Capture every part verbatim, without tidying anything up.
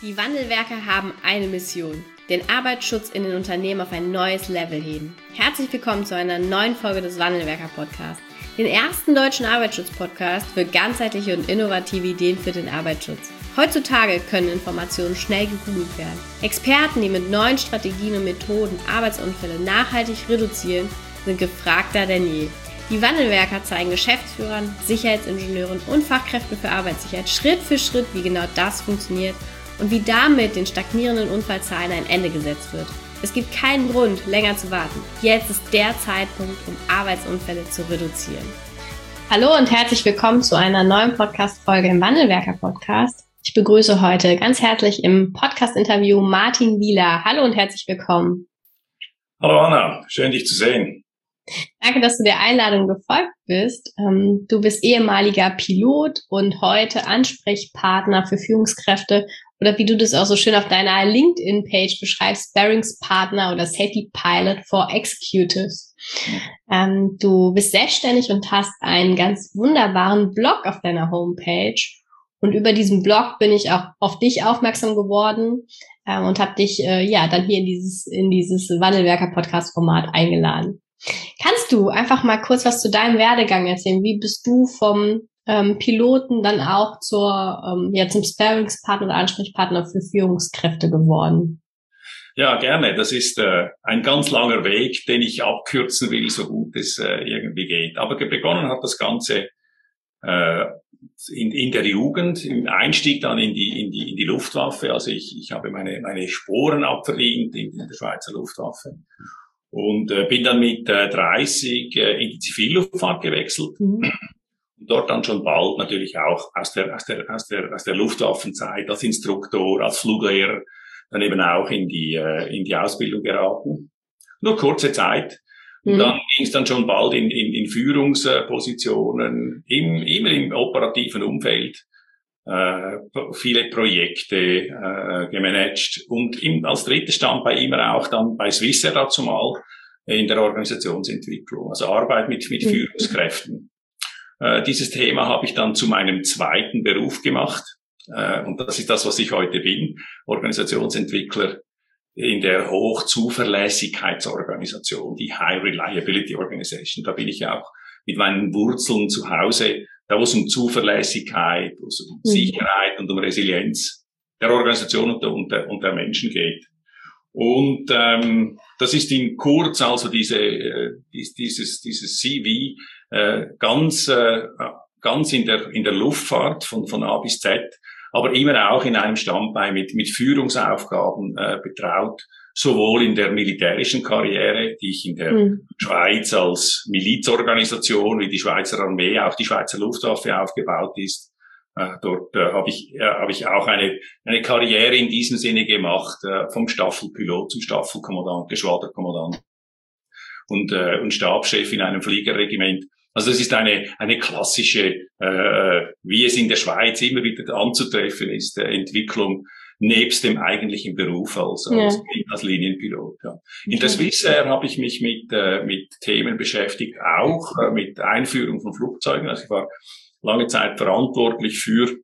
Die Wandelwerker haben eine Mission: den Arbeitsschutz in den Unternehmen auf ein neues Level heben. Herzlich willkommen zu einer neuen Folge des Wandelwerker-Podcasts, den ersten deutschen Arbeitsschutz-Podcast für ganzheitliche und innovative Ideen für den Arbeitsschutz. Heutzutage können Informationen schnell gegoogelt werden. Experten, die mit neuen Strategien und Methoden Arbeitsunfälle nachhaltig reduzieren, sind gefragter denn je. Die Wandelwerker zeigen Geschäftsführern, Sicherheitsingenieuren und Fachkräften für Arbeitssicherheit Schritt für Schritt, wie genau das funktioniert und wie damit den stagnierenden Unfallzahlen ein Ende gesetzt wird. Es gibt keinen Grund, länger zu warten. Jetzt ist der Zeitpunkt, um Arbeitsunfälle zu reduzieren. Hallo und herzlich willkommen zu einer neuen Podcast-Folge im Wandelwerker-Podcast. Ich begrüße heute ganz herzlich im Podcast-Interview Martin Wieler. Hallo und herzlich willkommen. Hallo Anna, schön dich zu sehen. Danke, dass du der Einladung gefolgt bist. Du bist ehemaliger Pilot und heute Ansprechpartner für Führungskräfte oder wie du das auch so schön auf deiner LinkedIn-Page beschreibst, Sparringspartner oder Safety Pilot for Executives. Ähm, du bist selbstständig und hast einen ganz wunderbaren Blog auf deiner Homepage. Und über diesen Blog bin ich auch auf dich aufmerksam geworden ähm, und habe dich äh, ja dann hier in dieses in dieses Wandelwerker-Podcast-Format eingeladen. Kannst du einfach mal kurz was zu deinem Werdegang erzählen? Wie bist du vom ähm, Piloten dann auch zur ähm, ja zum Sparringspartner oder Ansprechpartner für Führungskräfte geworden? Ja, gerne. Das ist äh, ein ganz langer Weg, den ich abkürzen will, so gut es äh, irgendwie geht. Aber begonnen hat das Ganze äh, in, in der Jugend, im Einstieg dann in die in die in die Luftwaffe. Also ich ich habe meine meine Sporen abverdient in, in der Schweizer Luftwaffe. Und äh, bin dann mit äh, dreißig äh, in die Zivilluftfahrt gewechselt. Mhm. Und dort dann schon bald natürlich auch aus der, aus der, aus der, aus der Luftwaffenzeit als Instruktor, als Fluglehrer, dann eben auch in die, äh, in die Ausbildung geraten. Nur kurze Zeit. Und mhm. dann ging es dann schon bald in, in, in Führungspositionen, im, immer im operativen Umfeld. Äh, viele Projekte äh, gemanagt und im, als drittes Standbein immer auch dann bei Swissair dazu mal in der Organisationsentwicklung, also Arbeit mit, mit mhm. Führungskräften. Äh, dieses Thema habe ich dann zu meinem zweiten Beruf gemacht äh, und das ist das, was ich heute bin, Organisationsentwickler in der Hochzuverlässigkeitsorganisation, die High Reliability Organization. Da bin ich auch mit meinen Wurzeln zu Hause, da wo es um Zuverlässigkeit, wo es um mhm. Sicherheit und um Resilienz der Organisation und der, und der, und der Menschen geht. Und ähm, das ist in kurz also diese äh, dieses dieses C V äh, ganz äh, ganz in der in der Luftfahrt von von A bis Z, aber immer auch in einem Standbein mit mit Führungsaufgaben äh, betraut. Sowohl in der militärischen Karriere, die ich in der mhm. Schweiz als Milizorganisation, wie die Schweizer Armee, auch die Schweizer Luftwaffe aufgebaut ist. Äh, dort äh, habe ich, äh, habe ich auch eine, eine Karriere in diesem Sinne gemacht, äh, vom Staffelpilot zum Staffelkommandant, Geschwaderkommandant und, äh, und Stabschef in einem Fliegerregiment. Also es ist eine, eine klassische, äh, wie es in der Schweiz immer wieder anzutreffen ist, äh, Entwicklung nebst dem eigentlichen Beruf als, als, ja. als Linienpilot. Ja. In der Swissair habe ich mich mit, äh, mit Themen beschäftigt, auch äh, mit Einführung von Flugzeugen. Also ich war lange Zeit verantwortlich für,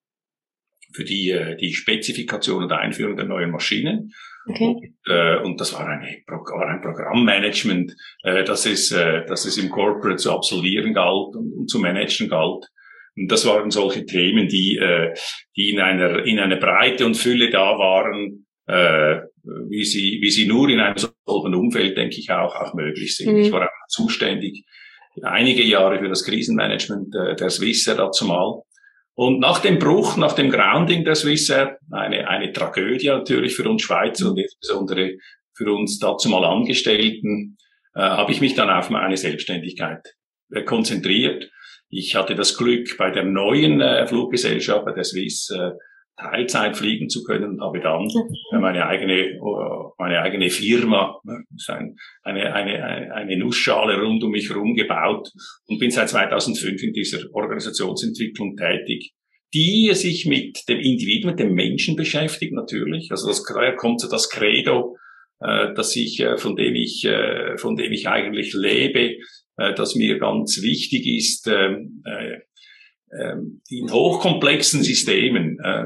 für die, äh, die Spezifikation und Einführung der neuen Maschinen. Okay. Und, äh, und das war, eine, war ein Programmmanagement, äh, das es, äh, das es im Corporate zu absolvieren galt und, und zu managen galt. Und das waren solche Themen, die, äh, die in einer, in einer Breite und Fülle da waren, äh, wie sie, wie sie nur in einem solchen Umfeld, denke ich, auch, auch möglich sind. Mhm. Ich war auch zuständig einige Jahre für das Krisenmanagement äh, der Swissair dazu mal. Und nach dem Bruch, nach dem Grounding der Swissair, eine, eine Tragödie natürlich für uns Schweizer und insbesondere für uns dazu mal Angestellten, äh, habe ich mich dann auf meine Selbstständigkeit äh, konzentriert. Ich hatte das Glück, bei der neuen äh, Fluggesellschaft, bei der Swiss, äh, Teilzeit fliegen zu können und habe dann äh, meine eigene, uh, meine eigene Firma, äh, eine, eine, eine Nussschale rund um mich herum gebaut und bin seit zweitausendfünf in dieser Organisationsentwicklung tätig, die sich mit dem Individuum, mit dem Menschen beschäftigt natürlich. Also das kommt so das Credo, äh, dass ich, äh, von dem ich, äh, von dem ich eigentlich lebe, das mir ganz wichtig ist, äh, äh, in hochkomplexen Systemen äh,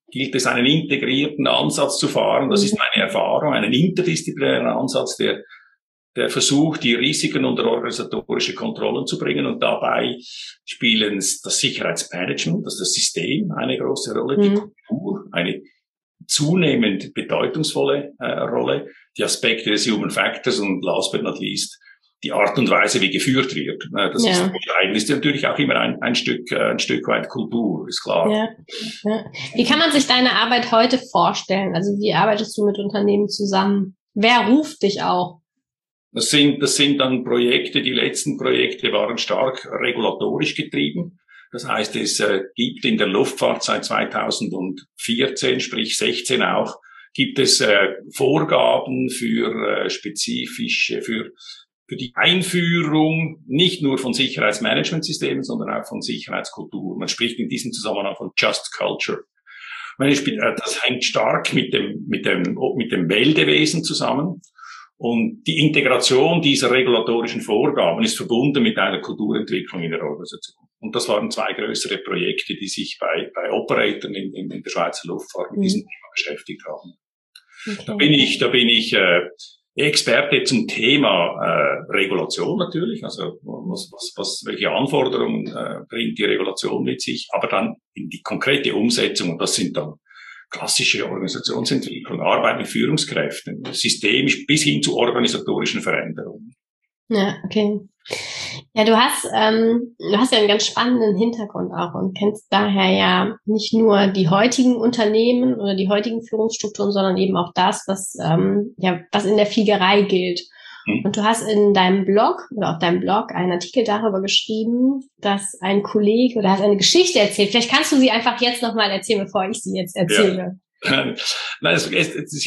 gilt es, einen integrierten Ansatz zu fahren. Das ist meine Erfahrung, einen interdisziplinären Ansatz, der, der versucht, die Risiken unter organisatorische Kontrollen zu bringen. Und dabei spielen das Sicherheitsmanagement, das ist das System, eine große Rolle, die Mhm. Kultur, eine zunehmend bedeutungsvolle äh, Rolle, die Aspekte des Human Factors und last but not least die Art und Weise, wie geführt wird. Äh, das Ja. ist entscheidend. Ist natürlich auch immer ein, ein Stück, äh, ein Stück weit Kultur, ist klar. Ja. Ja. Wie kann man sich deine Arbeit heute vorstellen? Also wie arbeitest du mit Unternehmen zusammen? Wer ruft dich auch? Das sind, das sind dann Projekte, die letzten Projekte waren stark regulatorisch getrieben. Das heißt, es äh, gibt in der Luftfahrt seit zweitausendvierzehn, sprich sechzehn auch, gibt es äh, Vorgaben für äh, spezifische, für, für die Einführung nicht nur von Sicherheitsmanagementsystemen, sondern auch von Sicherheitskultur. Man spricht in diesem Zusammenhang von Just Culture. Das hängt stark mit dem, mit dem, mit dem Meldewesen zusammen. Und die Integration dieser regulatorischen Vorgaben ist verbunden mit einer Kulturentwicklung in der Organisation. Und das waren zwei größere Projekte, die sich bei, bei Operatoren in, in, in der Schweizer Luftfahrt mit mhm. diesem Thema beschäftigt haben. Okay. Da bin ich, da bin ich äh, Experte zum Thema äh, Regulation natürlich, also was, was, was, welche Anforderungen äh, bringt die Regulation mit sich, aber dann in die konkrete Umsetzung, und das sind dann klassische Organisationsentwicklung, Arbeit mit Führungskräften, systemisch bis hin zu organisatorischen Veränderungen. Ja, okay. Ja, du hast, ähm, du hast ja einen ganz spannenden Hintergrund auch und kennst daher ja nicht nur die heutigen Unternehmen oder die heutigen Führungsstrukturen, sondern eben auch das, was, ähm, ja, was in der Fliegerei gilt. Hm. Und du hast in deinem Blog oder auf deinem Blog einen Artikel darüber geschrieben, dass ein Kollege oder hast eine Geschichte erzählt. Vielleicht kannst du sie einfach jetzt nochmal erzählen, bevor ich sie jetzt erzähle. Ja. Nein, es, es, es,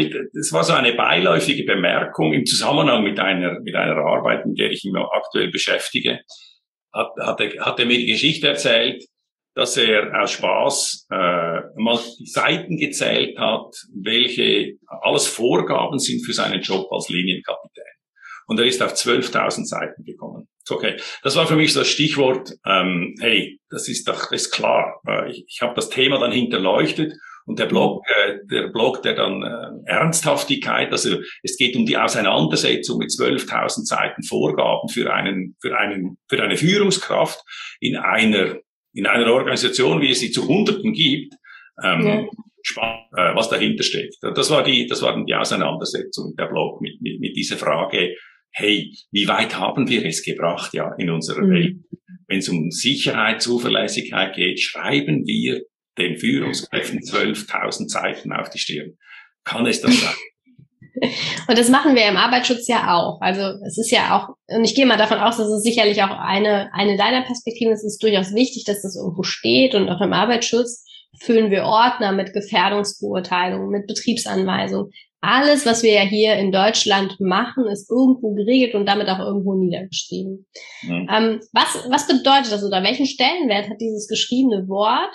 es war so eine beiläufige Bemerkung im Zusammenhang mit einer, mit einer Arbeit, mit der ich mich aktuell beschäftige. Hat, hat, er, hat er mir die Geschichte erzählt, dass er aus Spaß äh, mal die Seiten gezählt hat, welche alles Vorgaben sind für seinen Job als Linienkapitän. Und er ist auf zwölftausend Seiten gekommen. Okay, das war für mich so das Stichwort, ähm, hey, das ist doch das ist klar. Äh, ich ich habe das Thema dann hinterleuchtet. Und der Blog, äh, der Blog, der dann äh, Ernsthaftigkeit, also es geht um die Auseinandersetzung mit zwölftausend Seiten Vorgaben für einen, für einen, für eine Führungskraft in einer, in einer Organisation, wie es sie zu Hunderten gibt, ähm, ja. spannend, äh, was dahinter steckt. Das war die, das war dann die Auseinandersetzung der Blog mit, mit, mit dieser Frage, hey, wie weit haben wir es gebracht, ja, in unserer mhm. Welt? Wenn es um Sicherheit, Zuverlässigkeit geht, schreiben wir den Führungskräften zwölftausend Seiten auf die Stirn. Kann es das sein? Und das machen wir im Arbeitsschutz ja auch. Also es ist ja auch, und ich gehe mal davon aus, dass es sicherlich auch eine, eine deiner Perspektiven ist, es ist durchaus wichtig, dass das irgendwo steht. Und auch im Arbeitsschutz füllen wir Ordner mit Gefährdungsbeurteilungen, mit Betriebsanweisungen. Alles, was wir ja hier in Deutschland machen, ist irgendwo geregelt und damit auch irgendwo niedergeschrieben. Mhm. Ähm, was, was bedeutet das oder welchen Stellenwert hat dieses geschriebene Wort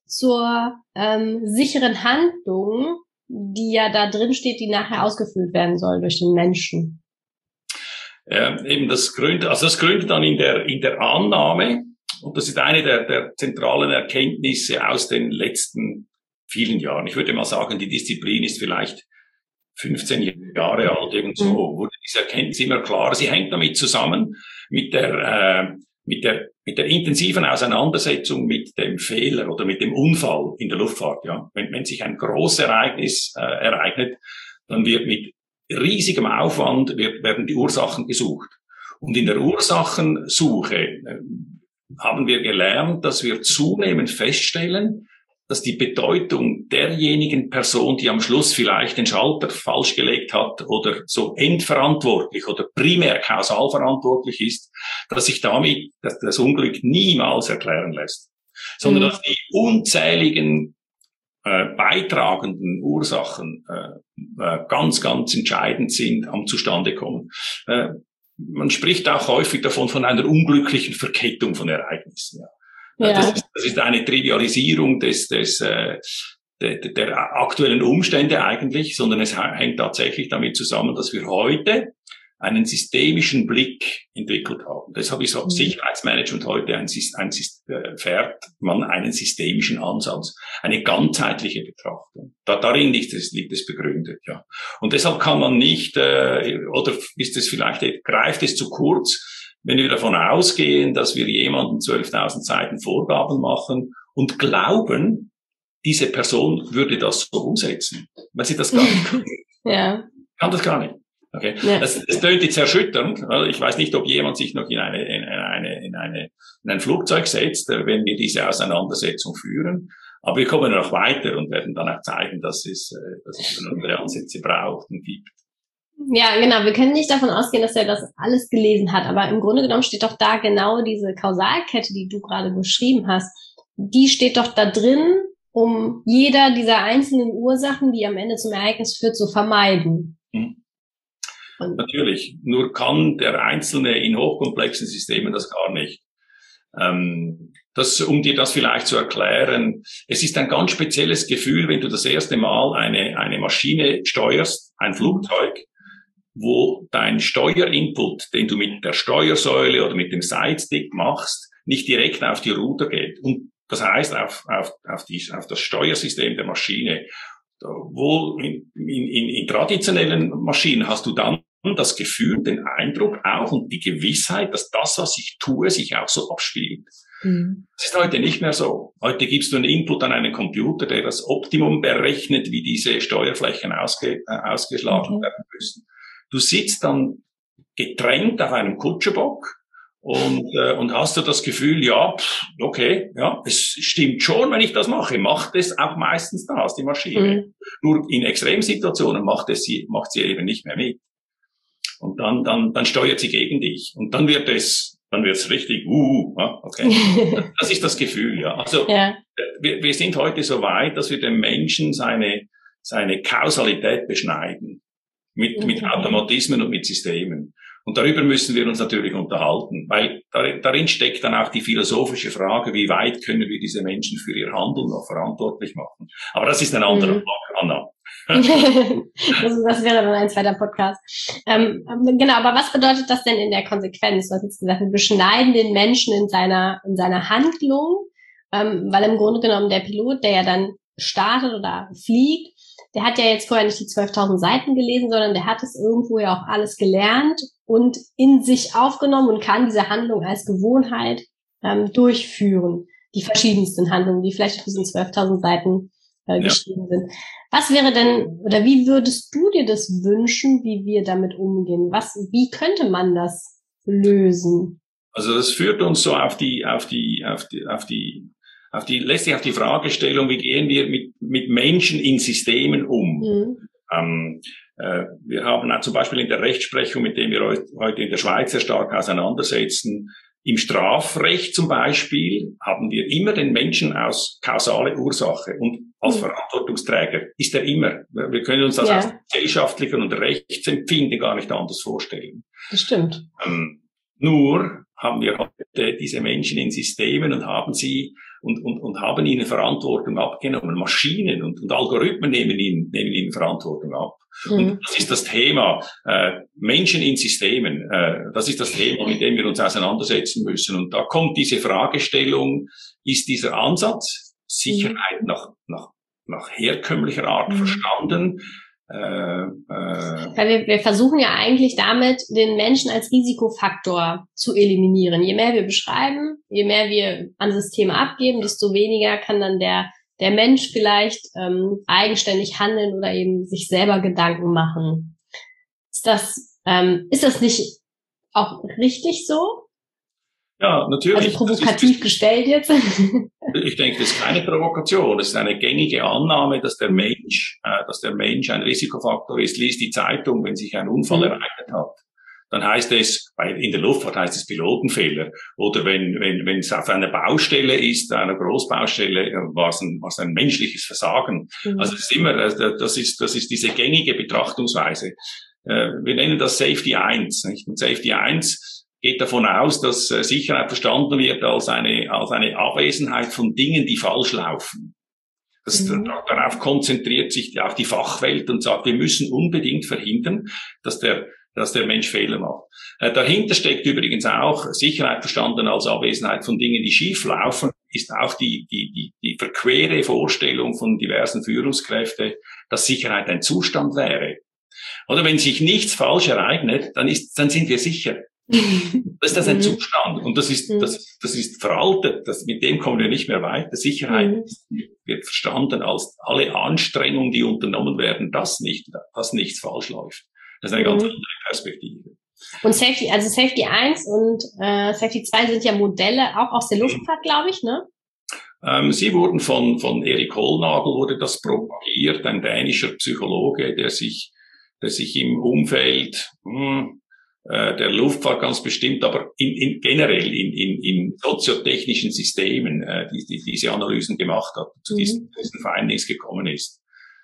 zur ähm, sicheren Handlung, die ja da drin steht, die nachher ausgeführt werden soll durch den Menschen? Ja, eben das gründet, also das gründet dann in der in der Annahme, und das ist eine der, der zentralen Erkenntnisse aus den letzten vielen Jahren. Ich würde mal sagen, die Disziplin ist vielleicht fünfzehn Jahre alt, irgend so, wurde diese Erkenntnis immer klarer. Sie hängt damit zusammen mit der äh, mit der mit der intensiven Auseinandersetzung mit dem Fehler oder mit dem Unfall in der Luftfahrt. Ja, wenn, wenn sich ein großes Ereignis äh, ereignet, dann wird mit riesigem Aufwand wird, werden die Ursachen gesucht. Und in der Ursachensuche äh, haben wir gelernt, dass wir zunehmend feststellen, dass die Bedeutung derjenigen Person, die am Schluss vielleicht den Schalter falsch gelegt hat oder so endverantwortlich oder primär kausal verantwortlich ist, dass sich damit dass das Unglück niemals erklären lässt, sondern mhm. dass die unzähligen äh, beitragenden Ursachen äh, äh, ganz, ganz entscheidend sind am Zustandekommen. Äh, man spricht auch häufig davon von einer unglücklichen Verkettung von Ereignissen. Ja. Ja. Das, ist, das ist eine Trivialisierung des, des, äh, der, der aktuellen Umstände eigentlich, sondern es hängt tatsächlich damit zusammen, dass wir heute einen systemischen Blick entwickelt haben. Deshalb ist auch Sicherheitsmanagement heute ein, ein, ein fährt man einen systemischen Ansatz, eine ganzheitliche Betrachtung. Da, darin liegt es, liegt es begründet, ja. Und deshalb kann man nicht, äh, oder ist es vielleicht, greift es zu kurz, wenn wir davon ausgehen, dass wir jemandem zwölftausend Seiten Vorgaben machen und glauben, diese Person würde das so umsetzen, weil sie das gar nicht kann. Ja. Kann das gar nicht. Okay. Ja. Das, das tönt jetzt erschütternd, weil ich weiß nicht, ob jemand sich noch in eine, in eine, in eine, in ein Flugzeug setzt, wenn wir diese Auseinandersetzung führen. Aber wir kommen noch weiter und werden dann auch zeigen, dass es, dass es andere Ansätze braucht und gibt. Ja, genau. Wir können nicht davon ausgehen, dass er das alles gelesen hat. Aber im Grunde genommen steht doch da genau diese Kausalkette, die du gerade beschrieben hast. Die steht doch da drin, um jeder dieser einzelnen Ursachen, die am Ende zum Ereignis führt, zu vermeiden. Hm. Natürlich. Nur kann der Einzelne in hochkomplexen Systemen das gar nicht. Ähm, das, um dir das vielleicht zu erklären, es ist ein ganz spezielles Gefühl, wenn du das erste Mal eine, eine Maschine steuerst, ein Flugzeug, wo dein Steuerinput, den du mit der Steuersäule oder mit dem Sidestick machst, nicht direkt auf die Ruder geht. Und das heißt auf, auf, auf, die, auf das Steuersystem der Maschine. Wo in, in, in traditionellen Maschinen hast du dann das Gefühl, den Eindruck auch und die Gewissheit, dass das, was ich tue, sich auch so abspielt. Mhm. Das ist heute nicht mehr so. Heute gibst du einen Input an einen Computer, der das Optimum berechnet, wie diese Steuerflächen ausge, äh, ausgeschlagen okay. werden müssen. Du sitzt dann gedrängt auf einem Kutschebock und, äh, und hast du das Gefühl, ja, pff, okay, ja, es stimmt schon, wenn ich das mache, macht es auch meistens das, die Maschine. Mhm. Nur in Extremsituationen macht es sie, macht sie eben nicht mehr mit. Und dann, dann, dann steuert sie gegen dich. Und dann wird es, dann wird es richtig, uh, okay. Das ist das Gefühl, ja. Also, ja. Wir, wir sind heute so weit, dass wir dem Menschen seine, seine Kausalität beschneiden. Mit, mhm. mit Automatismen und mit Systemen. Und darüber müssen wir uns natürlich unterhalten, weil darin steckt dann auch die philosophische Frage, wie weit können wir diese Menschen für ihr Handeln noch verantwortlich machen. Aber das ist ein anderer mhm. Block, Anna. das, das wäre dann ein zweiter Podcast. Ähm, genau, aber was bedeutet das denn in der Konsequenz? Du hast jetzt gesagt, wir beschneiden den Menschen in seiner, in seiner Handlung, ähm, weil im Grunde genommen der Pilot, der ja dann startet oder fliegt, der hat ja jetzt vorher nicht die zwölftausend Seiten gelesen, sondern der hat es irgendwo ja auch alles gelernt und in sich aufgenommen und kann diese Handlung als Gewohnheit ähm, durchführen. Die verschiedensten Handlungen, die vielleicht auf diesen zwölftausend Seiten äh, geschrieben ja. sind. Was wäre denn, oder wie würdest du dir das wünschen, wie wir damit umgehen? Was, wie könnte man das lösen? Also das führt uns so auf die, auf die, auf die, auf die, auf die, letztlich auf die Fragestellung, wie gehen wir mit, mit Menschen in Systemen um? Mhm. Ähm, äh, wir haben auch zum Beispiel in der Rechtsprechung, mit dem wir heute in der Schweiz sehr stark auseinandersetzen, im Strafrecht zum Beispiel haben wir immer den Menschen aus kausale Ursache und als mhm. Verantwortungsträger ist er immer. Wir können uns das ja. aus gesellschaftlichen und Rechtsempfinden gar nicht anders vorstellen. Das stimmt. Ähm, nur haben wir heute diese Menschen in Systemen und haben sie und, und, und haben ihnen Verantwortung abgenommen. Maschinen und, und Algorithmen nehmen ihnen, nehmen ihnen Verantwortung ab. Mhm. Und das ist das Thema, äh, Menschen in Systemen. Äh, das ist das Thema, mit dem wir uns auseinandersetzen müssen. Und da kommt diese Fragestellung, ist dieser Ansatz Sicherheit mhm. nach, nach, nach herkömmlicher Art mhm. verstanden? Äh, äh, Weil wir, wir versuchen ja eigentlich damit, den Menschen als Risikofaktor zu eliminieren. Je mehr wir beschreiben, je mehr wir an Systeme abgeben, desto weniger kann dann der der Mensch vielleicht ähm, eigenständig handeln oder eben sich selber Gedanken machen. Ist das ähm, ist das nicht auch richtig so? Ja, natürlich. Also provokativ ist, gestellt jetzt. Ich denke, das ist keine Provokation. Das ist eine gängige Annahme, dass der Mensch, äh, dass der Mensch ein Risikofaktor ist. Lies die Zeitung, wenn sich ein Unfall mhm. ereignet hat. Dann heißt es, in der Luftfahrt heißt es Pilotenfehler. Oder wenn, wenn, wenn es auf einer Baustelle ist, einer Großbaustelle, war es ein, war es ein menschliches Versagen. Mhm. Also, es ist immer, das ist, das ist diese gängige Betrachtungsweise. Wir nennen das Safety eins, nicht? Und Safety eins geht davon aus, dass Sicherheit verstanden wird als eine, als eine Abwesenheit von Dingen, die falsch laufen. Das, mhm. Darauf konzentriert sich auch die Fachwelt und sagt, wir müssen unbedingt verhindern, dass der dass der Mensch Fehler macht. Äh, dahinter steckt übrigens auch Sicherheit verstanden als Abwesenheit von Dingen, die schief laufen, ist auch die, die, die, die verquere Vorstellung von diversen Führungskräften, dass Sicherheit ein Zustand wäre. Oder wenn sich nichts falsch ereignet, dann ist, dann sind wir sicher. Das ist das ein Zustand. Und das ist, das, das ist veraltet. Das, mit dem kommen wir nicht mehr weiter. Sicherheit wird verstanden als alle Anstrengungen, die unternommen werden, dass nicht, dass nichts falsch läuft. Das ist eine ganz andere Perspektive. Und Safety, also Safety eins und äh, Safety zwei sind ja Modelle, auch aus der Luftfahrt, glaube ich, ne? Ähm, sie wurden von, von Erik Hollnagel wurde das propagiert, ein dänischer Psychologe, der sich, der sich im Umfeld, hm, der Luftfahrt ganz bestimmt, aber in, in, generell in, in, in soziotechnischen Systemen, äh, die, die diese Analysen gemacht hat, zu mhm. diesen, diesen Findings gekommen ist.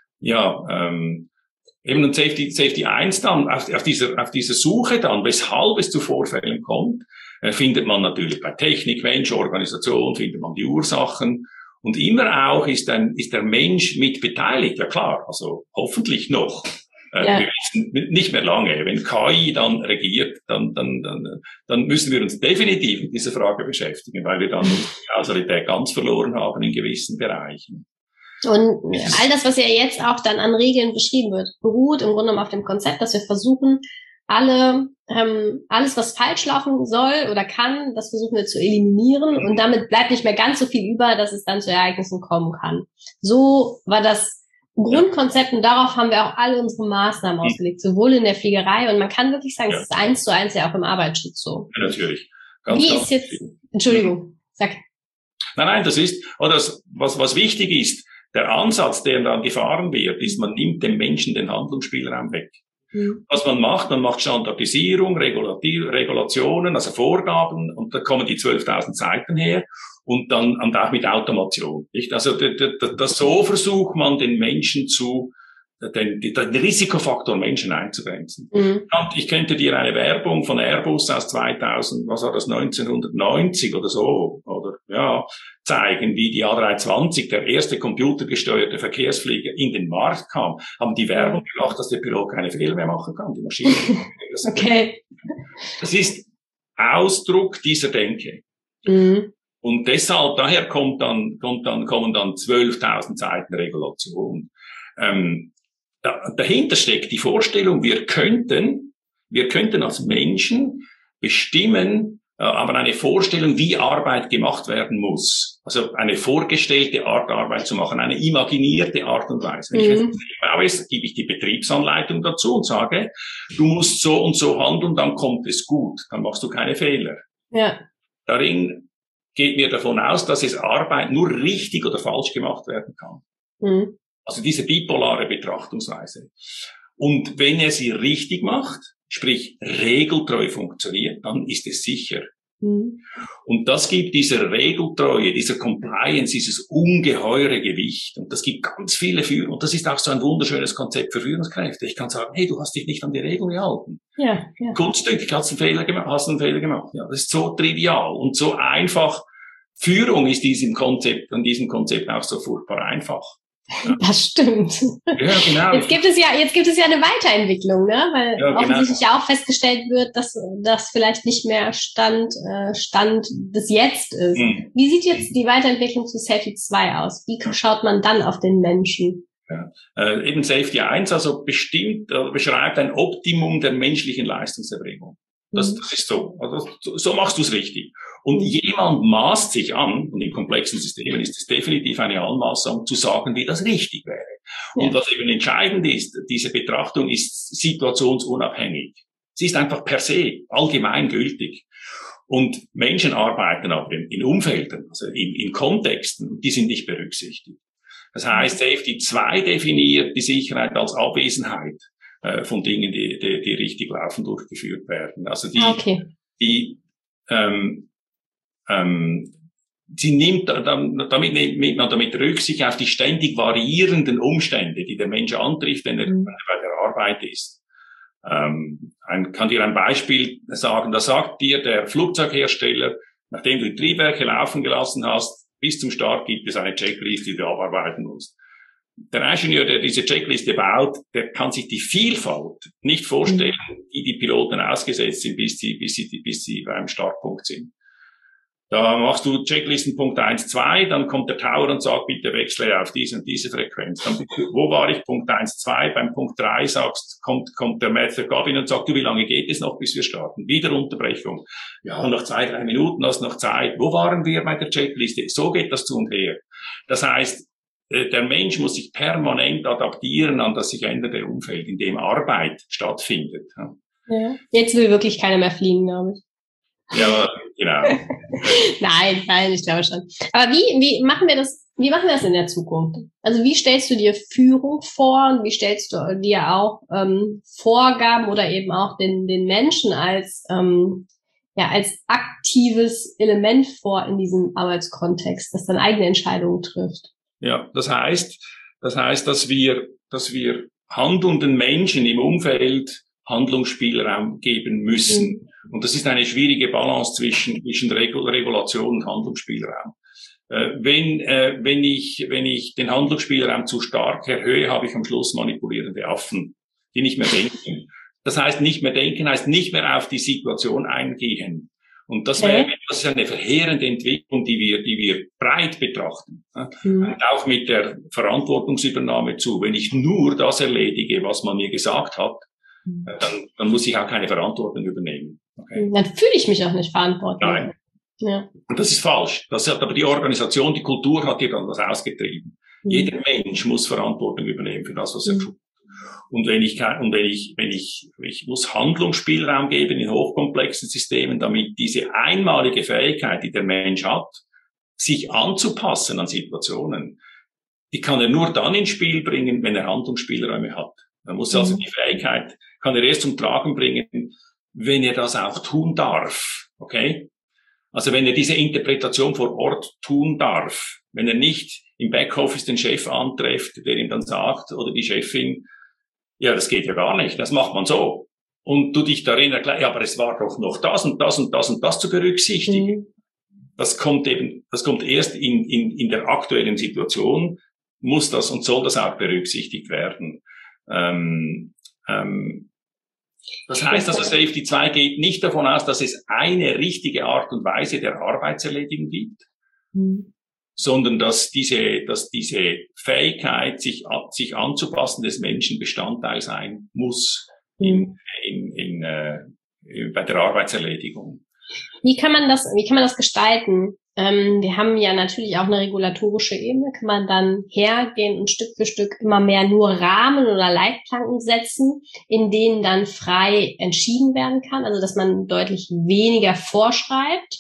Ja, ähm, eben und Safety, Safety eins dann, auf, auf dieser, auf dieser Suche dann, weshalb es zu Vorfällen kommt, äh, findet man natürlich bei Technik, Mensch, Organisation, findet man die Ursachen. Und immer auch ist ein, ist der Mensch mit beteiligt, ja klar, also hoffentlich noch. Äh, ja. Wir wissen nicht mehr lange. Wenn K I dann regiert, dann, dann, dann, dann müssen wir uns definitiv mit dieser Frage beschäftigen, weil wir dann die Kausalität ganz verloren haben in gewissen Bereichen. Und all das, was ja jetzt auch dann an Regeln beschrieben wird, beruht im Grunde genommen auf dem Konzept, dass wir versuchen, alle, ähm, alles, was falsch laufen soll oder kann, das versuchen wir zu eliminieren und damit bleibt nicht mehr ganz so viel über, dass es dann zu Ereignissen kommen kann. So war das Grundkonzept und darauf haben wir auch alle unsere Maßnahmen ausgelegt, sowohl in der Fliegerei und man kann wirklich sagen, ja. Es ist eins zu eins ja auch im Arbeitsschutz so. Ja, natürlich. Ganz, Wie ganz ist jetzt, Entschuldigung, sag. Nein, nein, das ist, oder das, was, was wichtig ist, der Ansatz, der dann gefahren wird, ist, man nimmt dem Menschen den Handlungsspielraum weg. Mhm. Was man macht, man macht Standardisierung, Regulationen, also Vorgaben und da kommen die zwölftausend Seiten her. Und dann und auch mit Automation, nicht? Also das, so versucht man den Menschen zu den, den Risikofaktor Menschen einzugrenzen. Mhm. Und ich könnte dir eine Werbung von Airbus aus zweitausend, was war das, neunzehnhundertneunzig oder so, oder ja, zeigen, wie die A drei zwanzig, der erste computergesteuerte Verkehrsflieger, in den Markt kam, haben die Werbung gemacht, dass der Pilot keine Fehler mehr machen kann, die Maschine. Das, okay. Das ist Ausdruck dieser Denke. Mhm. Und deshalb, daher kommt dann, kommt dann, kommen dann zwölftausend Seiten Regulation. Ähm, da, dahinter steckt die Vorstellung, wir könnten, wir könnten als Menschen bestimmen, äh, aber eine Vorstellung, wie Arbeit gemacht werden muss. Also eine vorgestellte Art, Arbeit zu machen, eine imaginierte Art und Weise. Wenn mhm. ich jetzt baue, gebe ich die Betriebsanleitung dazu und sage, du musst so und so handeln, dann kommt es gut, dann machst du keine Fehler. Ja. Darin geht mir davon aus, dass es Arbeit nur richtig oder falsch gemacht werden kann. Mhm. Also diese bipolare Betrachtungsweise. Und wenn er sie richtig macht, sprich regeltreu funktioniert, dann ist es sicher. Mhm. Und das gibt dieser Regeltreue, dieser Compliance, dieses ungeheure Gewicht. Und das gibt ganz viele Führungen. Und das ist auch so ein wunderschönes Konzept für Führungskräfte. Ich kann sagen, hey, du hast dich nicht an die Regeln gehalten. Ja, ja. Kunststück, hast einen Fehler gemacht, hast einen Fehler gemacht. Ja, das ist so trivial und so einfach. Führung ist diesem Konzept, an diesem Konzept auch so furchtbar einfach. Ja. Das stimmt. Ja, genau. Jetzt gibt es ja, jetzt gibt es ja eine Weiterentwicklung, ne? Weil ja, offensichtlich genau. ja auch festgestellt wird, dass das vielleicht nicht mehr Stand, äh, Stand des Jetzt ist. Hm. Wie sieht jetzt die Weiterentwicklung zu Safety zwei aus? Wie schaut man dann auf den Menschen? Ja. Äh, eben Safety eins, also bestimmt, äh, beschreibt ein Optimum der menschlichen Leistungserbringung. Das, das ist so. Also, so, so machst du es richtig. Und jemand maßt sich an, und in komplexen Systemen ist es definitiv eine Anmaßung, zu sagen, wie das richtig wäre. Ja. Und was eben entscheidend ist, diese Betrachtung ist situationsunabhängig. Sie ist einfach per se allgemeingültig. Und Menschen arbeiten aber in, in Umfeldern, also in, in Kontexten, die sind nicht berücksichtigt. Das heißt, Safety zwei definiert die Sicherheit als Abwesenheit von Dingen, die, die, die richtig laufen, durchgeführt werden. Also die, okay. die, ähm, ähm, sie nimmt, damit nimmt man damit Rücksicht auf die ständig variierenden Umstände, die der Mensch antrifft, wenn er, mhm. wenn er bei der Arbeit ist. Ähm, ein, kann dir ein Beispiel sagen, da sagt dir der Flugzeughersteller, nachdem du die Triebwerke laufen gelassen hast, bis zum Start gibt es eine Checkliste, die du abarbeiten musst. der Ingenieur, der diese Checkliste baut, der kann sich die Vielfalt nicht vorstellen, die die Piloten ausgesetzt sind, bis sie, bis sie, bis sie beim Startpunkt sind. Da machst du Checklisten Punkt eins, zwei, dann kommt der Tower und sagt, bitte wechsle auf diese und diese Frequenz. Dann, wo war ich? Punkt eins, zwei. Beim Punkt drei sagst, kommt, kommt der Matthew Gavin und sagt, du, wie lange geht es noch, bis wir starten? Wieder Unterbrechung. Ja, noch zwei, drei Minuten, hast noch Zeit. Wo waren wir bei der Checkliste? So geht das zu und her. Das heißt, der Mensch muss sich permanent adaptieren an das sich ändernde Umfeld, in dem Arbeit stattfindet. Ja. Jetzt will wirklich keiner mehr fliegen, glaube ich. Ja, genau. nein, nein, ich glaube schon. Aber wie, wie machen wir das, wie machen wir das in der Zukunft? Also wie stellst du dir Führung vor und wie stellst du dir auch ähm, Vorgaben oder eben auch den, den Menschen als, ähm, ja, als aktives Element vor in diesem Arbeitskontext, das dann eigene Entscheidungen trifft? Ja, das heißt, das heißt, dass wir, dass wir handelnden Menschen im Umfeld Handlungsspielraum geben müssen. Mhm. Und das ist eine schwierige Balance zwischen, zwischen Regul- Regulation und Handlungsspielraum. Äh, wenn, äh, wenn ich, wenn ich den Handlungsspielraum zu stark erhöhe, habe ich am Schluss manipulierende Affen, die nicht mehr denken. Das heißt, nicht mehr denken heißt nicht mehr auf die Situation eingehen. Und das wäre, das ist eine verheerende Entwicklung, die wir, die wir breit betrachten. Mhm. Und auch mit der Verantwortungsübernahme zu. Wenn ich nur das erledige, was man mir gesagt hat, mhm. dann, dann muss ich auch keine Verantwortung übernehmen. Okay? Dann fühle ich mich auch nicht verantwortlich. Nein. Ja. Und das ist falsch. Das hat aber die Organisation, die Kultur hat dir dann das ausgetrieben. Mhm. Jeder Mensch muss Verantwortung übernehmen für das, was er mhm. tut. Und wenn ich kann, und wenn ich, wenn ich, ich muss Handlungsspielraum geben in hochkomplexen Systemen, damit diese einmalige Fähigkeit, die der Mensch hat, sich anzupassen an Situationen, die kann er nur dann ins Spiel bringen, wenn er Handlungsspielräume hat. Man muss also die Fähigkeit, kann er erst zum Tragen bringen, wenn er das auch tun darf. Okay? Also wenn er diese Interpretation vor Ort tun darf, wenn er nicht im Backoffice den Chef antrifft, der ihm dann sagt, oder die Chefin, ja, das geht ja gar nicht, das macht man so. Und du dich darin erklärst, ja, aber es war doch noch das und das und das und das zu berücksichtigen. Mhm. Das kommt eben, das kommt erst in, in, in der aktuellen Situation, muss das und soll das auch berücksichtigt werden. Ähm, ähm, das heißt also, Safety zwei geht nicht davon aus, dass es eine richtige Art und Weise der Arbeitserledigung gibt, mhm. sondern dass diese, dass diese Fähigkeit, sich, sich anzupassen, des Menschen Bestandteil sein muss in, in, in, äh, bei der Arbeitserledigung. Wie kann man das, wie kann man das gestalten? Ähm, wir haben ja natürlich auch eine regulatorische Ebene. Kann man dann hergehen und Stück für Stück immer mehr nur Rahmen oder Leitplanken setzen, in denen dann frei entschieden werden kann? Also, dass man deutlich weniger vorschreibt?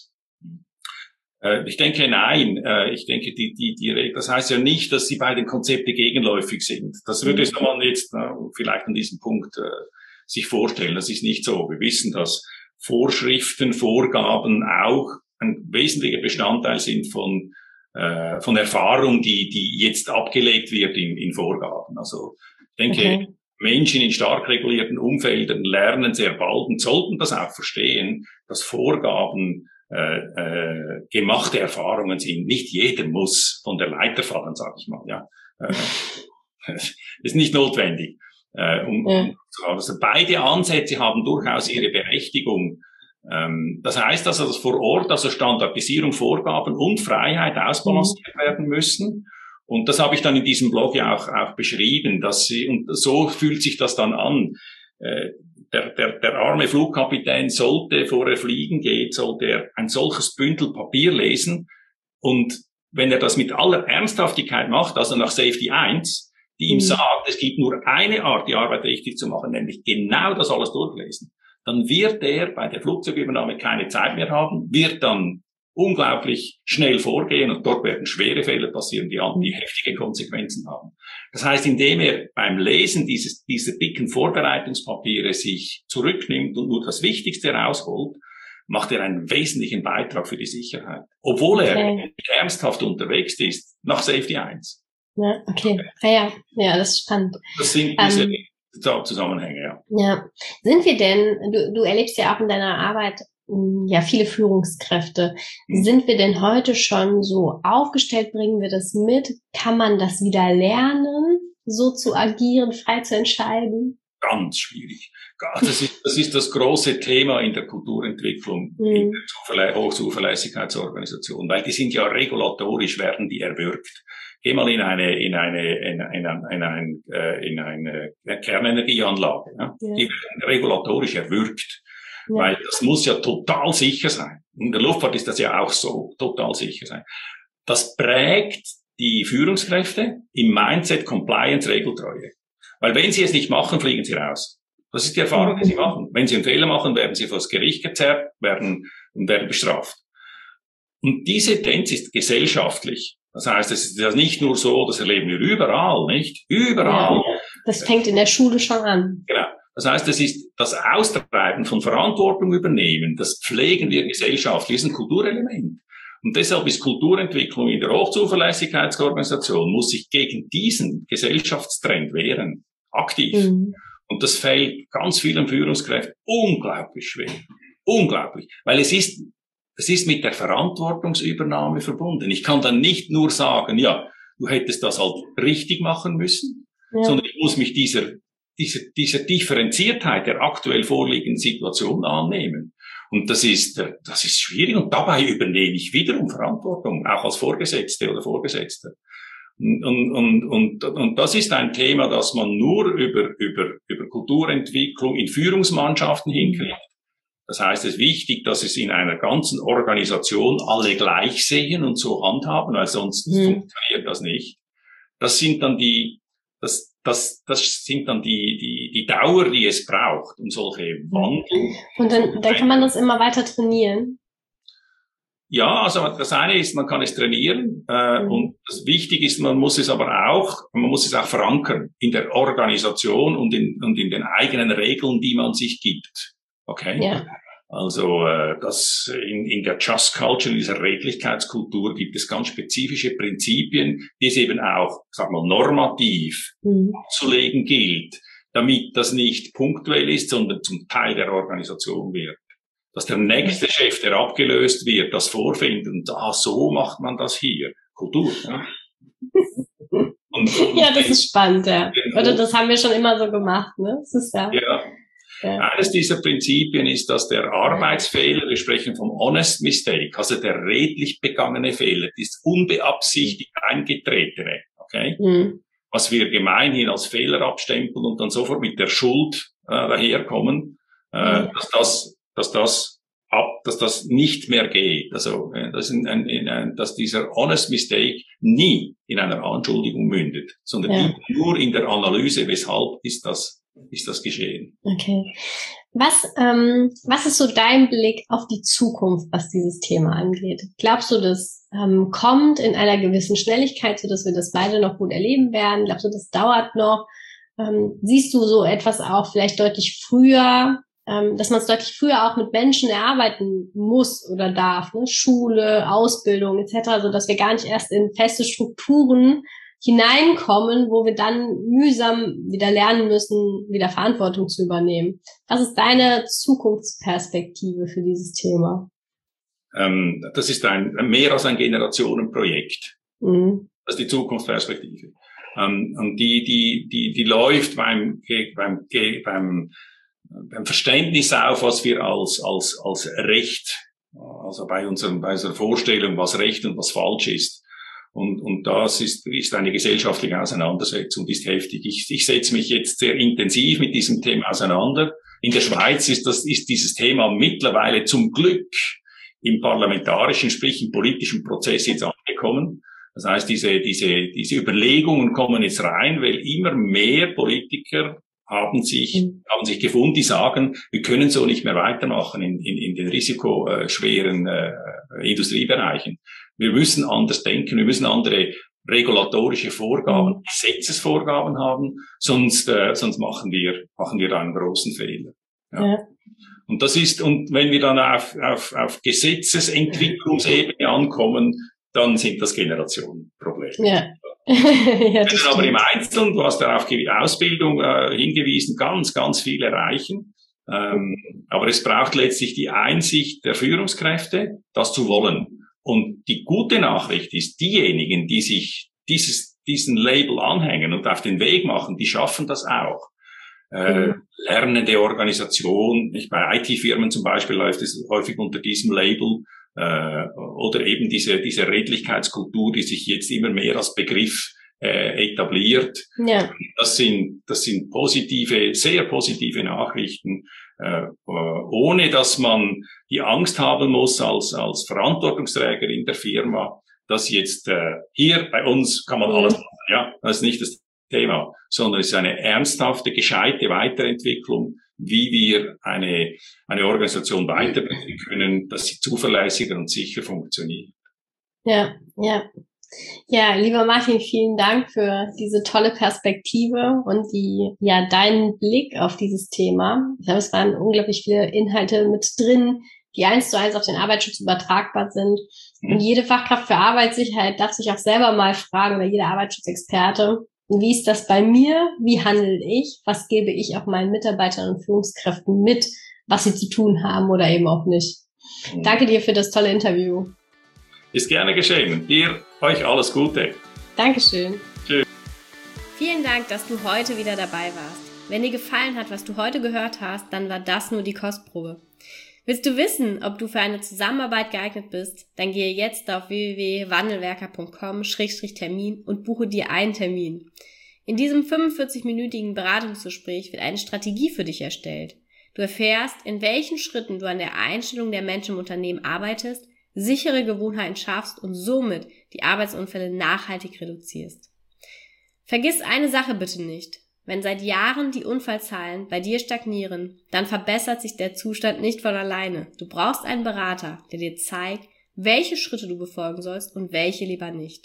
Ich denke, nein. Ich denke, die, die, die, das heißt ja nicht, dass sie bei den Konzepten gegenläufig sind. Das würde mhm. man jetzt vielleicht an diesem Punkt sich vorstellen. Das ist nicht so. Wir wissen, dass Vorschriften, Vorgaben auch ein wesentlicher Bestandteil sind von, äh, von Erfahrung, die, die jetzt abgelegt wird in, in Vorgaben. Also, ich denke, okay. Menschen in stark regulierten Umfeldern lernen sehr bald und sollten das auch verstehen, dass Vorgaben äh, äh, gemachte Erfahrungen sind. Nicht jeder muss von der Leiter fallen, sage ich mal. Ja, äh, ist nicht notwendig. Äh, um, ja. Also beide Ansätze haben durchaus ihre Berechtigung. Ähm, das heißt also, dass vor Ort also Standardisierung, Vorgaben und Freiheit ausbalanciert mhm. werden müssen. Und das habe ich dann in diesem Blog ja auch, auch beschrieben, dass sie, und so fühlt sich das dann an. Äh, der, der, der arme Flugkapitän sollte, bevor er fliegen geht, sollte er ein solches Bündel Papier lesen. Und wenn er das mit aller Ernsthaftigkeit macht, also nach Safety eins, die ihm mhm. sagt, es gibt nur eine Art, die Arbeit richtig zu machen, nämlich genau das alles durchlesen, dann wird er bei der Flugzeugübernahme keine Zeit mehr haben, wird dann unglaublich schnell vorgehen und dort werden schwere Fehler passieren, die, die heftige Konsequenzen haben. Das heißt, indem er beim Lesen dieses, dieser dicken Vorbereitungspapiere sich zurücknimmt und nur das Wichtigste rausholt, macht er einen wesentlichen Beitrag für die Sicherheit, obwohl er okay. ernsthaft unterwegs ist nach Safety eins. Ja, okay. Ah, ja, ja, das ist spannend. Das sind diese um, Zusammenhänge, ja. Ja. Sind wir denn, du, du erlebst ja auch in deiner Arbeit ja viele Führungskräfte. Mhm. Sind wir denn heute schon so aufgestellt? Bringen wir das mit? Kann man das wieder lernen? so zu agieren, frei zu entscheiden? Ganz schwierig. Das ist, das ist das große Thema in der Kulturentwicklung, mhm. in der Zuverlä- Hochzuverlässigkeitsorganisation, weil die sind ja regulatorisch, werden die erwürgt. Geh mal in eine, in eine, in eine, in eine, in eine, in eine Kernenergieanlage. Ja? Ja. Die werden regulatorisch erwürgt. Ja. Weil das muss ja total sicher sein. In der Luftfahrt ist das ja auch so, total sicher sein. Das prägt die Führungskräfte im Mindset Compliance Regeltreue. Weil wenn sie es nicht machen, fliegen sie raus. Das ist die Erfahrung, die sie machen. Wenn sie einen Fehler machen, werden sie vor das Gericht gezerrt, werden, und werden bestraft. Und diese Tendenz ist gesellschaftlich. Das heißt, es ist ja nicht nur so, das erleben wir überall, nicht? Überall. Ja, das fängt in der Schule schon an. Genau. Das heißt, es ist das Austreiben von Verantwortung übernehmen, das pflegen wir gesellschaftlich, ist ein Kulturelement. Und deshalb ist Kulturentwicklung in der Hochzuverlässigkeitsorganisation, muss sich gegen diesen Gesellschaftstrend wehren. Aktiv. Mhm. Und das fällt ganz vielen Führungskräften unglaublich schwer. Unglaublich. Weil es ist, es ist mit der Verantwortungsübernahme verbunden. Ich kann dann nicht nur sagen, ja, du hättest das halt richtig machen müssen, ja. sondern ich muss mich dieser, dieser, dieser Differenziertheit der aktuell vorliegenden Situation annehmen. Und das ist, das ist schwierig. Und dabei übernehme ich wiederum Verantwortung, auch als Vorgesetzte oder Vorgesetzter. Und, und, und, und das ist ein Thema, das man nur über, über, über Kulturentwicklung in Führungsmannschaften hinkriegt. Das heißt, es ist wichtig, dass es in einer ganzen Organisation alle gleich sehen und so handhaben, weil sonst mhm. funktioniert das nicht. Das sind dann die, das, das, das sind dann die, die, die Dauer, die es braucht, um solche Wandel. Und dann, dann kann man das immer weiter trainieren. Ja, also das eine ist, man kann es trainieren äh, mhm. und das Wichtige ist, man muss es aber auch, man muss es auch verankern in der Organisation und in, und in den eigenen Regeln, die man sich gibt. Okay? Ja. Also äh, das in, in der Just Culture, in dieser Redlichkeitskultur gibt es ganz spezifische Prinzipien, die es eben auch, sag mal, normativ mhm. abzulegen gilt, damit das nicht punktuell ist, sondern zum Teil der Organisation wird. Dass der nächste Chef, der abgelöst wird, das vorfindet und ah, so macht man das hier. Kultur. Ja, und, und ja das ist spannend, ja. Oder das haben wir schon immer so gemacht, ne? Das ist ja. ja. ja. Eines dieser Prinzipien ist, dass der Arbeitsfehler, wir sprechen vom Honest Mistake, also der redlich begangene Fehler, das unbeabsichtigt eingetretene, okay? Mhm. Was wir gemeinhin als Fehler abstempeln und dann sofort mit der Schuld äh, daherkommen, äh, mhm. dass das dass das ab, dass das nicht mehr geht. Also, dass, in ein, in ein, dass dieser honest mistake nie in einer Anschuldigung mündet, sondern ja. nur in der Analyse, weshalb ist das, ist das geschehen. Okay. Was, ähm, was ist so dein Blick auf die Zukunft, was dieses Thema angeht? Glaubst du, das ähm, kommt in einer gewissen Schnelligkeit, so dass wir das beide noch gut erleben werden? Glaubst du, das dauert noch? Ähm, siehst du so etwas auch vielleicht deutlich früher? Ähm, dass man es deutlich früher auch mit Menschen erarbeiten muss oder darf, ne? Schule, Ausbildung et cetera, so dass wir gar nicht erst in feste Strukturen hineinkommen, wo wir dann mühsam wieder lernen müssen, wieder Verantwortung zu übernehmen. Was ist deine Zukunftsperspektive für dieses Thema? Ähm, das ist ein mehr als ein Generationenprojekt. Mhm. Das ist die Zukunftsperspektive. Ähm, und die, die, die, die läuft beim, beim, beim beim Verständnis auf, was wir als, als, als Recht, also bei unserem, bei unserer Vorstellung, was Recht und was falsch ist. Und, und das ist, ist eine gesellschaftliche Auseinandersetzung, die ist heftig. Ich, ich setze mich jetzt sehr intensiv mit diesem Thema auseinander. In der Schweiz ist das, ist dieses Thema mittlerweile zum Glück im parlamentarischen, sprich im politischen Prozess jetzt angekommen. Das heißt, diese, diese, diese Überlegungen kommen jetzt rein, weil immer mehr Politiker haben sich, mhm. haben sich gefunden, die sagen, wir können so nicht mehr weitermachen in, in, in den risikoschweren äh, Industriebereichen. Wir müssen anders denken, wir müssen andere regulatorische Vorgaben, mhm. Gesetzesvorgaben haben, sonst, äh, sonst machen wir, machen wir einen großen Fehler. Ja. Ja. Und das ist, und wenn wir dann auf, auf, auf Gesetzesentwicklungsebene ankommen, dann sind das Generationenprobleme. Ja. ja, das aber im Einzelnen, du hast ja auf die Ausbildung äh, hingewiesen, ganz, ganz viel erreichen. Ähm, aber es braucht letztlich die Einsicht der Führungskräfte, das zu wollen. Und die gute Nachricht ist, diejenigen, die sich dieses diesen Label anhängen und auf den Weg machen, die schaffen das auch. Äh, mhm. Lernende Organisation, nicht bei I T-Firmen zum Beispiel läuft es häufig unter diesem Label, äh, oder eben diese, diese Redlichkeitskultur, die sich jetzt immer mehr als Begriff äh, etabliert. Ja. Das sind, das sind positive, sehr positive Nachrichten, äh, ohne dass man die Angst haben muss als, als Verantwortungsträger in der Firma, dass jetzt äh, hier bei uns kann man mhm. alles machen, ja, das ist nicht das Thema, sondern es ist eine ernsthafte, gescheite Weiterentwicklung, wie wir eine, eine Organisation weiterbringen können, dass sie zuverlässiger und sicher funktioniert. Ja, ja. Ja, lieber Martin, vielen Dank für diese tolle Perspektive und die, ja, deinen Blick auf dieses Thema. Ich glaube, es waren unglaublich viele Inhalte mit drin, die eins zu eins auf den Arbeitsschutz übertragbar sind. Und jede Fachkraft für Arbeitssicherheit darf sich auch selber mal fragen, oder jeder Arbeitsschutzexperte, wie ist das bei mir? Wie handle ich? Was gebe ich auch meinen Mitarbeitern und Führungskräften mit, was sie zu tun haben oder eben auch nicht? Mhm. Danke dir für das tolle Interview. Ist gerne geschehen. Dir, euch alles Gute. Dankeschön. Tschüss. Vielen Dank, dass du heute wieder dabei warst. Wenn dir gefallen hat, was du heute gehört hast, dann war das nur die Kostprobe. Willst du wissen, ob du für eine Zusammenarbeit geeignet bist? Dann gehe jetzt auf w w w punkt wandelwerker punkt com Schrägstrich Termin und buche dir einen Termin. In diesem fünfundvierzig-minütigen Beratungsgespräch wird eine Strategie für dich erstellt. Du erfährst, in welchen Schritten du an der Einstellung der Menschen im Unternehmen arbeitest, sichere Gewohnheiten schaffst und somit die Arbeitsunfälle nachhaltig reduzierst. Vergiss eine Sache bitte nicht. Wenn seit Jahren die Unfallzahlen bei dir stagnieren, dann verbessert sich der Zustand nicht von alleine. Du brauchst einen Berater, der dir zeigt, welche Schritte du befolgen sollst und welche lieber nicht.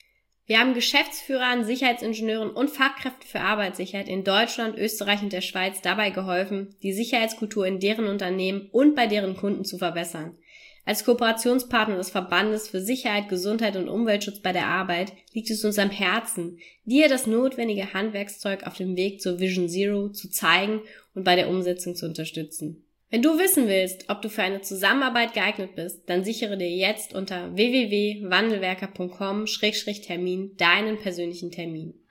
Wir haben Geschäftsführern, Sicherheitsingenieuren und Fachkräfte für Arbeitssicherheit in Deutschland, Österreich und der Schweiz dabei geholfen, die Sicherheitskultur in deren Unternehmen und bei deren Kunden zu verbessern. Als Kooperationspartner des Verbandes für Sicherheit, Gesundheit und Umweltschutz bei der Arbeit liegt es uns am Herzen, dir das notwendige Handwerkszeug auf dem Weg zur Vision Zero zu zeigen und bei der Umsetzung zu unterstützen. Wenn du wissen willst, ob du für eine Zusammenarbeit geeignet bist, dann sichere dir jetzt unter w w w punkt wandelwerker punkt com Schrägstrich Termin deinen persönlichen Termin.